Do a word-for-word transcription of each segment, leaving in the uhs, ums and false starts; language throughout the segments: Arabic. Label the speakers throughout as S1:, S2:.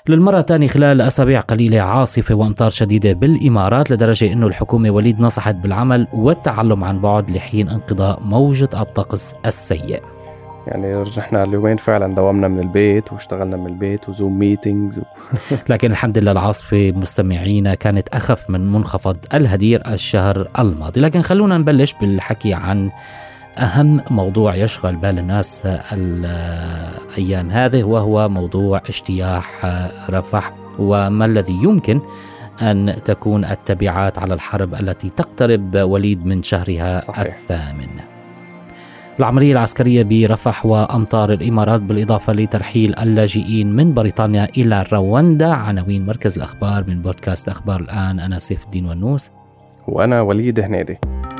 S1: للمرة الثانية خلال أسابيع قليلة عاصفة وأمطار شديدة بالإمارات، لدرجة أنه الحكومة وليد نصحت بالعمل والتعلم عن بعد لحين انقضاء موجة الطقس السيء.
S2: يعني رجعنا اليومين فعلا دوامنا من البيت واشتغلنا من البيت وزوم ميتينجز و...
S1: لكن الحمد لله العاصفة مستمعينا كانت أخف من منخفض الهدير الشهر الماضي. لكن خلونا نبلش بالحكي عن أهم موضوع يشغل بال الناس الأيام هذه، وهو موضوع اجتياح رفح وما الذي يمكن أن تكون التبعات على الحرب التي تقترب وليد من شهرها صحيح. الثامن. العملية العسكرية برفح وأمطار الإمارات بالإضافة لترحيل اللاجئين من بريطانيا إلى رواندا. عناوين مركز الأخبار من بودكاست أخبار الآن. أنا سيف الدين ونوس
S2: وأنا وليد هنيدي.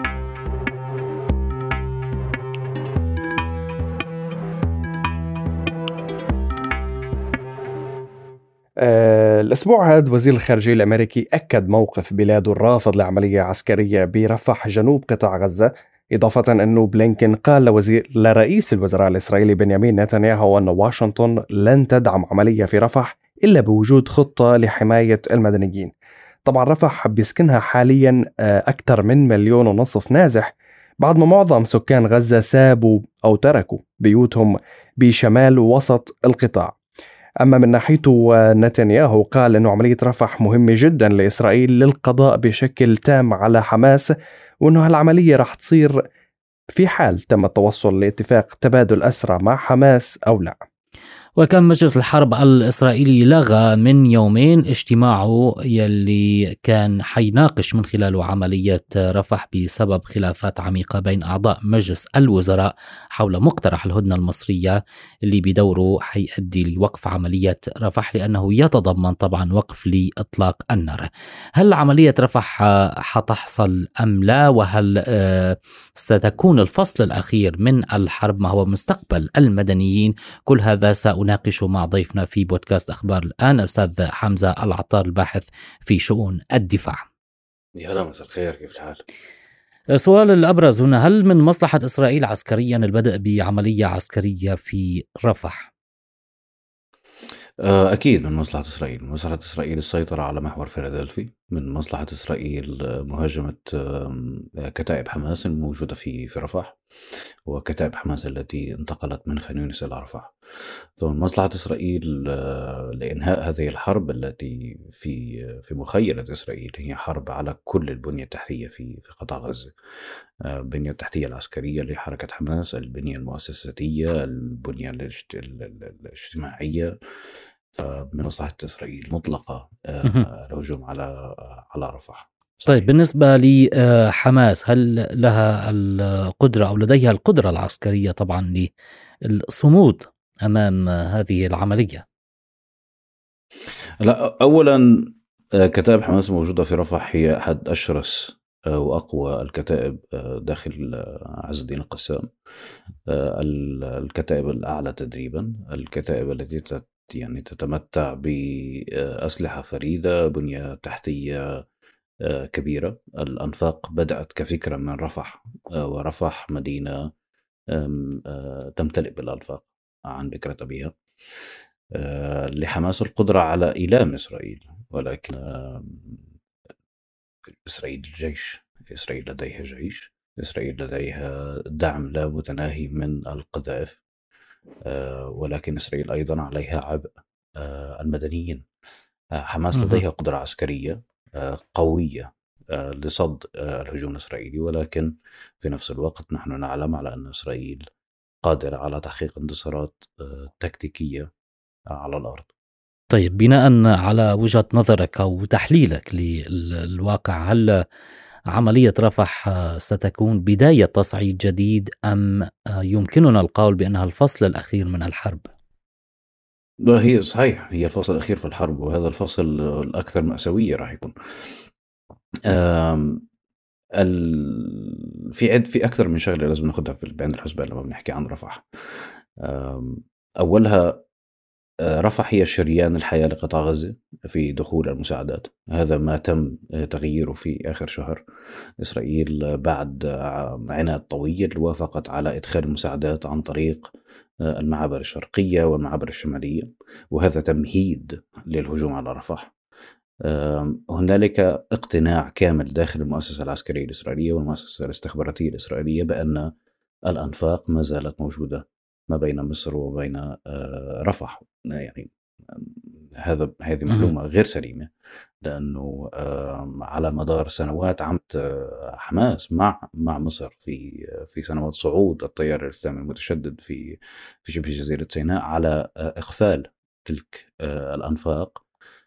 S2: آه الأسبوع هذا وزير الخارجية الأمريكي أكد موقف بلاده الرافض لعملية عسكرية برفح جنوب قطاع غزة، إضافة أنه بلينكن قال لوزير لرئيس الوزراء الإسرائيلي بنيامين نتنياهو أن واشنطن لن تدعم عملية في رفح إلا بوجود خطة لحماية المدنيين. طبعا رفح بيسكنها حاليا أكثر من مليون ونصف نازح، بعد ما معظم سكان غزة سابوا أو تركوا بيوتهم بشمال ووسط القطاع. أما من ناحيته نتنياهو قال أنه عملية رفح مهمة جدا لإسرائيل للقضاء بشكل تام على حماس، وأنه هالعملية رح تصير في حال تم التوصل لاتفاق تبادل أسرى مع حماس أو لا.
S1: وكان مجلس الحرب الإسرائيلي لغى من يومين اجتماعه يلي كان حيناقش من خلاله عملية رفح بسبب خلافات عميقة بين أعضاء مجلس الوزراء حول مقترح الهدنة المصرية اللي بدوره حيؤدي لوقف عملية رفح، لأنه يتضمن طبعا وقف لإطلاق النار. هل عملية رفح حتحصل أم لا؟ وهل ستكون الفصل الأخير من الحرب ما هو مستقبل المدنيين؟ كل هذا سأناقشه مع ضيفنا في بودكاست أخبار الآن أستاذ حمزة العطار الباحث في شؤون الدفاع.
S3: يا هلا، مساء الخير، كيف الحال؟
S1: السؤال الأبرز هنا، هل من مصلحة إسرائيل عسكريا البدء بعملية عسكرية في رفح؟
S3: أكيد من مصلحة إسرائيل. من مصلحة إسرائيل السيطرة على محور فيلادلفي، من مصلحة إسرائيل مهاجمة كتائب حماس الموجودة في في رفح وكتائب حماس التي انتقلت من خان يونس إلى رفح. فمن مصلحة إسرائيل لإنهاء هذه الحرب التي في في مخيلة إسرائيل، هي حرب على كل البنية التحتية في في قطاع غزة، البنية التحتية العسكرية لحركة حماس، البنية المؤسساتية، البنية الاجتماعية. فمن مصلحة إسرائيل مطلقة الهجوم على على رفح.
S1: صحيح. طيب بالنسبة لحماس، هل لها القدرة أو لديها القدرة العسكرية طبعا للصمود أمام هذه العملية؟
S3: لا، أولا كتائب حماس موجودة في رفح هي أحد أشرس وأقوى الكتائب داخل عز الدين القسام، الكتائب الأعلى تدريبا، الكتائب التي يعني تتمتع بأسلحة فريدة، بنية تحتية كبيرة. الأنفاق بدأت كفكرة من رفح، ورفح مدينة تمتلئ بالأنفاق عن بكرة أبيها. لحماس القدرة على إيلام إسرائيل، ولكن إسرائيل الجيش، إسرائيل لديها جيش، إسرائيل لديها دعم لا متناهي من القذائف، ولكن إسرائيل أيضا عليها عبء المدنيين. حماس لديها قدرة عسكرية قوية لصد الهجوم الإسرائيلي، ولكن في نفس الوقت نحن نعلم على أن إسرائيل قادرة على تحقيق انتصارات تكتيكية على الأرض.
S1: طيب بناء على وجهة نظرك أو تحليلك للواقع، هل عملية رفح ستكون بداية تصعيد جديد أم يمكننا القول بأنها الفصل الأخير من الحرب؟
S3: هي صحيح، هي الفصل الأخير في الحرب، وهذا الفصل الأكثر مأساوية راح يكون. في عد في أكثر من شغلة لازم ناخدها بعين الحسبان لما بنحكي عن رفح. أولها، رفح هي شريان الحياة لقطاع غزة في دخول المساعدات. هذا ما تم تغييره في آخر شهر. إسرائيل بعد عناد طويل وافقت على إدخال المساعدات عن طريق المعابر الشرقية والمعابر الشمالية، وهذا تمهيد للهجوم على رفح. هنالك اقتناع كامل داخل المؤسسة العسكرية الإسرائيلية والمؤسسة الاستخباراتية الإسرائيلية بأن الأنفاق ما زالت موجودة ما بين مصر وبين رفح. يعني هذا هذه معلومة غير سليمة، لأنه على مدار سنوات عمت حماس مع مع مصر في في سنوات صعود التيار الإسلامي المتشدد في في شبه جزيرة سيناء على إغفال تلك الأنفاق.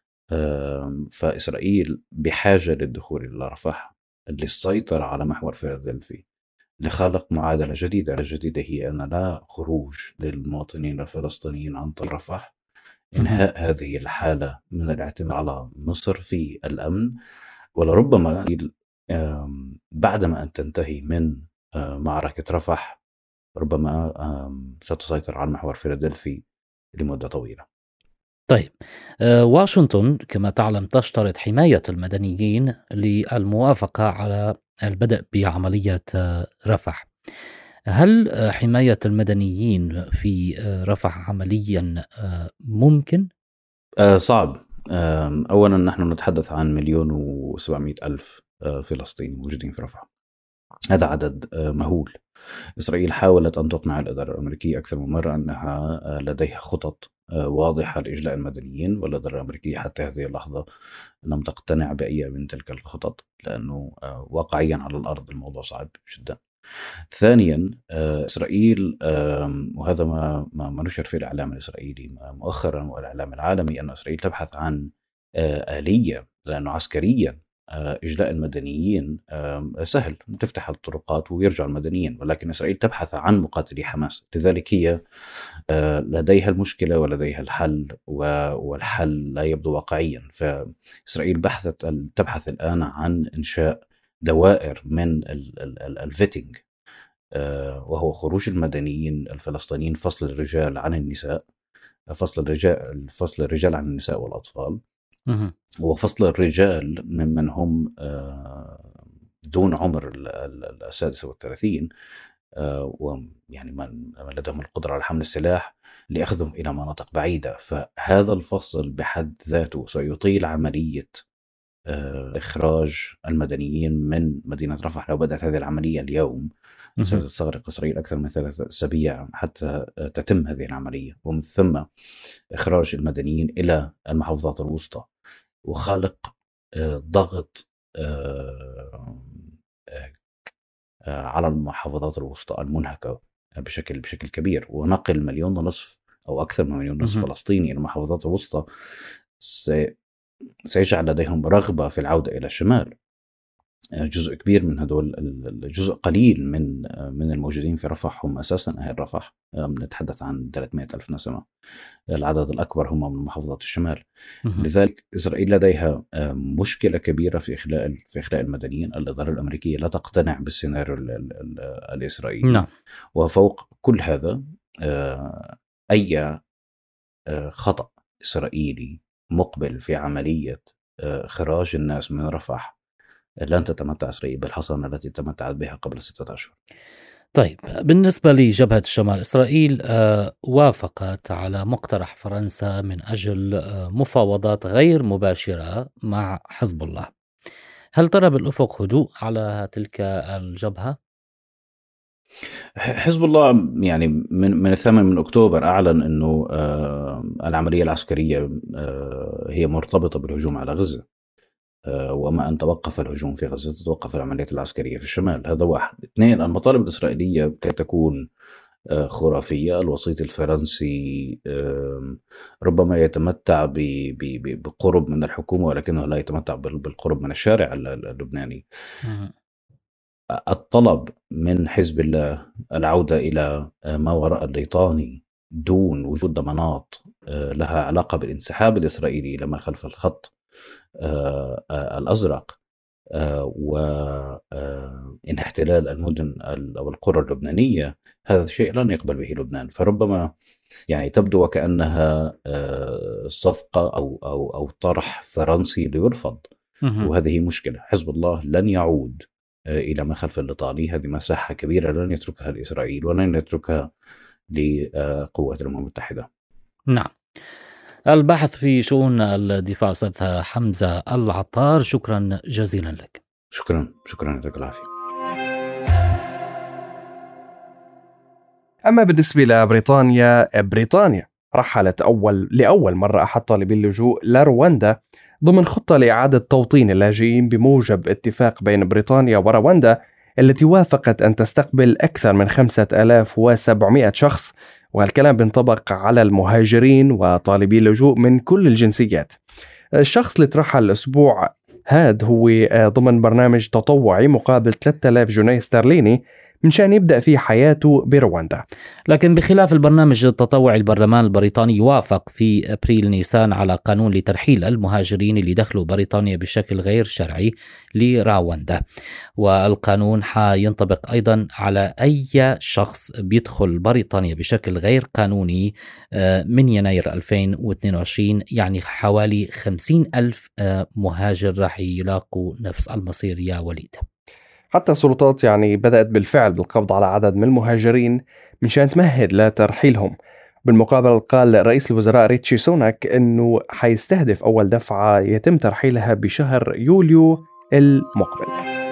S3: فإسرائيل بحاجة للدخول إلى رفح للسيطرة على محور فيلادلفي، لخلق معادلة جديدة. الجديدة هي أن لا خروج للمواطنين الفلسطينيين عن طريق رفح، إنهاء هذه الحالة من الاعتماد على مصر في الأمن، ولربما بعدما أن تنتهي من معركة رفح ربما ستسيطر على محور فيلادلفي لمدة طويلة.
S1: طيب، واشنطن كما تعلم تشترط حماية المدنيين للموافقة على البدء بعملية رفح. هل حماية المدنيين في رفح عمليا ممكن؟
S3: أه صعب. أه أولا نحن نتحدث عن مليون وسبعمائة ألف فلسطيني موجودين في رفح، هذا عدد مهول. إسرائيل حاولت أن تقنع الإدارة الأمريكية أكثر من مرة أنها لديها خطط واضحة لإجلاء المدنيين، والإدارة الأمريكية حتى هذه اللحظة لم تقتنع بأي من تلك الخطط، لأنه واقعيا على الأرض الموضوع صعب جدا. ثانيا إسرائيل، وهذا ما ما نشر في الإعلام الإسرائيلي مؤخرا والإعلام العالمي، أن إسرائيل تبحث عن آلية، لأنه عسكريا إجلاء المدنيين سهل، تفتح الطرقات ويرجع المدنيين، ولكن إسرائيل تبحث عن مقاتلي حماس. لذلك هي لديها المشكلة ولديها الحل، والحل لا يبدو واقعيا. فإسرائيل بحثت تبحث الآن عن إنشاء دوائر من الفيتنج، وهو خروج المدنيين الفلسطينيين، فصل الرجال عن النساء، فصل الرجال فصل الرجال عن النساء والأطفال، وفصل الرجال ممن هم دون عمر السادسة والثلاثين، ويعني من لديهم القدرة على حمل السلاح، لأخذهم إلى مناطق بعيدة. فهذا الفصل بحد ذاته سيطيل عملية إخراج المدنيين من مدينة رفح. لو بدأت هذه العملية اليوم ستستغرق إسرائيل أكثر من ثلاثة أسابيع حتى تتم هذه العملية، ومن ثم إخراج المدنيين إلى المحافظات الوسطى، وخلق ضغط على المحافظات الوسطى المنهكة بشكل بشكل كبير، ونقل مليون ونصف أو أكثر من مليون ونصف فلسطيني إلى المحافظات الوسطى سيجعل لديهم رغبة في العودة إلى الشمال. جزء كبير من هدول، الجزء قليل من من الموجودين في رفح هم أساسا أهل رفح، نتحدث عن ثلاثمائة ألف نسمة. العدد الأكبر هم من محافظات الشمال. لذلك إسرائيل لديها مشكلة كبيرة في إخلاء في إخلاء المدنيين. الإدارة الأمريكية لا تقتنع بالسيناريو الإسرائيلي.
S1: نعم.
S3: وفوق كل هذا أي خطأ إسرائيلي مقبل في عملية إخراج الناس من رفح لن تتمتع إسرائيل بالحصانة التي تمتعت بها قبل ستة أشهر.
S1: طيب، بالنسبة لجبهة الشمال، إسرائيل وافقت على مقترح فرنسا من أجل مفاوضات غير مباشرة مع حزب الله. هل ترى بالأفق هدوء على تلك الجبهة؟
S3: حزب الله يعني من من الثامن من أكتوبر أعلن أنه العملية العسكرية هي مرتبطة بالهجوم على غزة، وما أن توقف الهجوم في غزة تتوقف العمليات العسكرية في الشمال. هذا واحد. اثنين، المطالب الإسرائيلية تكون خرافية. الوسيط الفرنسي ربما يتمتع بقرب من الحكومة، ولكنه لا يتمتع بالقرب من الشارع اللبناني. الطلب من حزب الله العودة إلى ما وراء الليطاني دون وجود ضمانات لها علاقة بالانسحاب الإسرائيلي إلى ما خلف الخط الأزرق وإن احتلال المدن أو القرى اللبنانية، هذا الشيء لن يقبل به لبنان. فربما يعني تبدو وكأنها صفقة أو أو أو طرح فرنسي ليرفض، وهذه مشكلة. حزب الله لن يعود إلى ما خلف الليطاني. هذه مساحة كبيرة لن يتركها الإسرائيل ولن يتركها لقوات الأمم المتحدة.
S1: نعم. الباحث في شؤون الدفاع أستاذ حمزة العطار، شكرا جزيلا لك.
S3: شكرا شكرا يعطيك العافية.
S2: أما بالنسبة لبريطانيا، بريطانيا رحلت أول لأول مرة أحد طالبي اللجوء لرواندا ضمن خطة لإعادة توطين اللاجئين بموجب اتفاق بين بريطانيا ورواندا التي وافقت أن تستقبل أكثر من خمسة آلاف وسبعمائة شخص، وهالكلام بينطبق على المهاجرين وطالبي اللجوء من كل الجنسيات. الشخص اللي ترحل الأسبوع هاد هو ضمن برنامج تطوعي مقابل ثلاثة آلاف جنيه استرليني مشان يبدأ في حياته برواندا.
S1: لكن بخلاف البرنامج التطوعي، البرلمان البريطاني وافق في أبريل نيسان على قانون لترحيل المهاجرين اللي دخلوا بريطانيا بشكل غير شرعي لرواندا، والقانون حينطبق أيضا على أي شخص بيدخل بريطانيا بشكل غير قانوني من يناير ألفين واثنين وعشرين. يعني حوالي خمسين ألف مهاجر راح يلاقوا نفس المصير يا وليد.
S2: حتى السلطات يعني بدأت بالفعل بالقبض على عدد من المهاجرين منشان تمهد لترحيلهم. بالمقابل قال رئيس الوزراء ريتشي سوناك أنه حيستهدف أول دفعة يتم ترحيلها بشهر يوليو المقبل.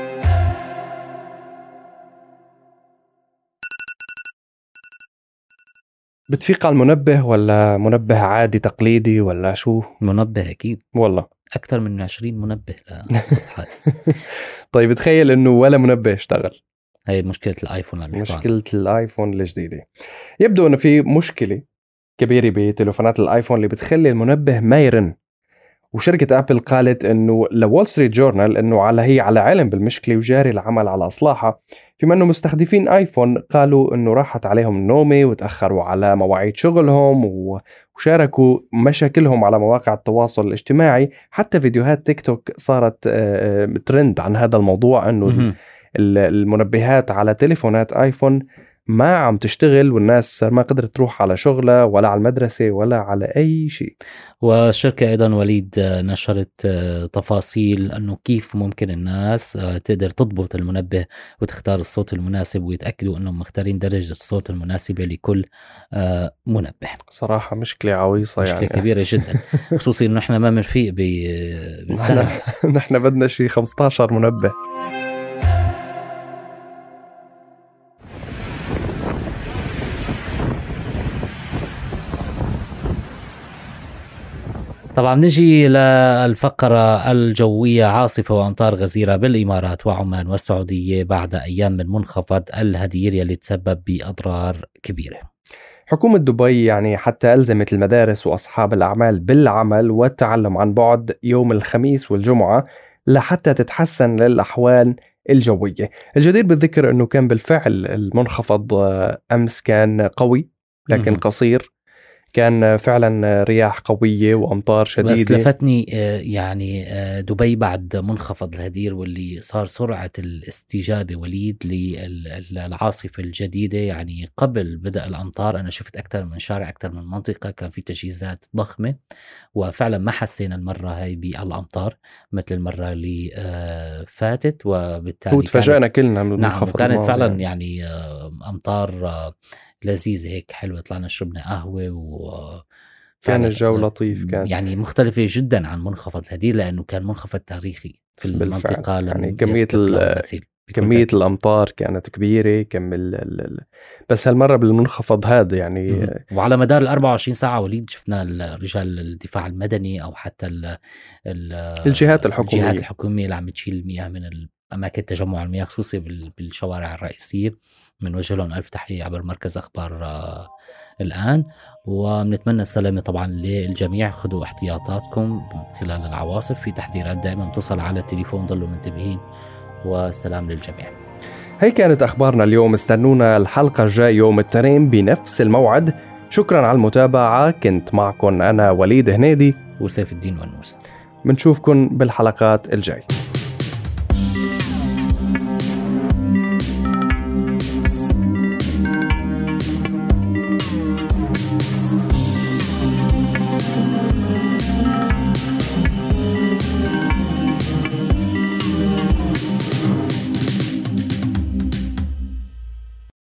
S2: بتفيق على المنبه ولا منبه عادي تقليدي ولا شو؟
S1: منبه أكيد
S2: والله
S1: أكثر من عشرين منبه لأصحابي.
S2: طيب تخيل إنه ولا منبه اشتغل.
S1: هاي مشكلة الآيفون.
S2: مشكلة الآيفون الجديدة. يبدو إنه في مشكلة كبيرة بتليفونات الآيفون اللي بتخلي المنبه ما يرن، وشركة أبل قالت إنه لوول ستريت جورنال إنه على هي على علم بالمشكلة وجاري العمل على إصلاحها، فيما إنه مستخدمين آيفون قالوا إنه راحت عليهم النومة وتأخروا على مواعيد شغلهم وشاركوا مشاكلهم على مواقع التواصل الاجتماعي. حتى فيديوهات تيك توك صارت ترند عن هذا الموضوع، إنه المنبهات على تليفونات آيفون ما عم تشتغل والناس ما قدرت تروح على شغلها ولا على المدرسة ولا على أي شيء.
S1: والشركة أيضا وليد نشرت تفاصيل أنه كيف ممكن الناس تقدر تضبط المنبه وتختار الصوت المناسب ويتأكدوا أنهم مختارين درجة الصوت المناسبة لكل منبه.
S2: صراحة مشكلة عويصة،
S1: مشكلة
S2: يعني
S1: مشكلة كبيرة جدا، خصوصي أنه نحن ما منفيق بالسهل.
S2: نحن بدنا شيء خمسة عشر منبه.
S1: طبعا نجي للفقرة الجوية. عاصفة وأمطار غزيرة بالإمارات وعمان والسعودية بعد أيام من منخفض الهدير يلي تسبب بأضرار كبيرة.
S2: حكومة دبي يعني حتى ألزمت المدارس وأصحاب الأعمال بالعمل والتعلم عن بعد يوم الخميس والجمعة لحتى تتحسن للأحوال الجوية. الجدير بالذكر أنه كان بالفعل المنخفض أمس كان قوي لكن م- قصير، كان فعلا رياح قوية وأمطار شديدة.
S1: بس لفتني يعني دبي بعد منخفض الهدير واللي صار سرعة الاستجابة وليد للعاصفة الجديدة. يعني قبل بدء الأمطار أنا شفت أكثر من شارع أكثر من منطقة كان في تجهيزات ضخمة، وفعلا ما حسينا المرة هاي بالأمطار مثل المرة اللي فاتت، وبالتالي
S2: تفاجأنا كلنا من
S1: نعم كانت فعلا يعني, يعني أمطار لذيذة هيك حلوة، طلعنا شربنا قهوة
S2: وكان الجو لطيف، كان
S1: يعني مختلفة جدا عن منخفض الهدير لأنه كان منخفض تاريخي في المنطقة.
S2: يعني كمية كمية الأمطار كانت كبيرة كم ال ال بس هالمرة بالمنخفض هذا يعني
S1: م- وعلى مدار الأربعة وعشرين ساعة وليد شفنا رجال الدفاع المدني أو حتى ال ال
S2: الجهات الحكومية
S1: الجهات الحكومية اللي عم تشيل المياه من أماكن تجمع المياه خصوصي بالشوارع الرئيسية. من وجه لهم ألف تحية عبر مركز أخبار آه الآن، وبنتمنى السلامة طبعا للجميع. خذوا احتياطاتكم خلال العواصف، في تحذيرات دائما توصل على التليفون، ضلوا منتبهين، والسلام للجميع.
S2: هي كانت أخبارنا اليوم، استنونا الحلقة الجاي يوم الاثنين بنفس الموعد. شكرا على المتابعة، كنت معكم أنا وليد هنيدي
S1: وسيف الدين ونوس.
S2: بنشوفكم بالحلقات الجاي.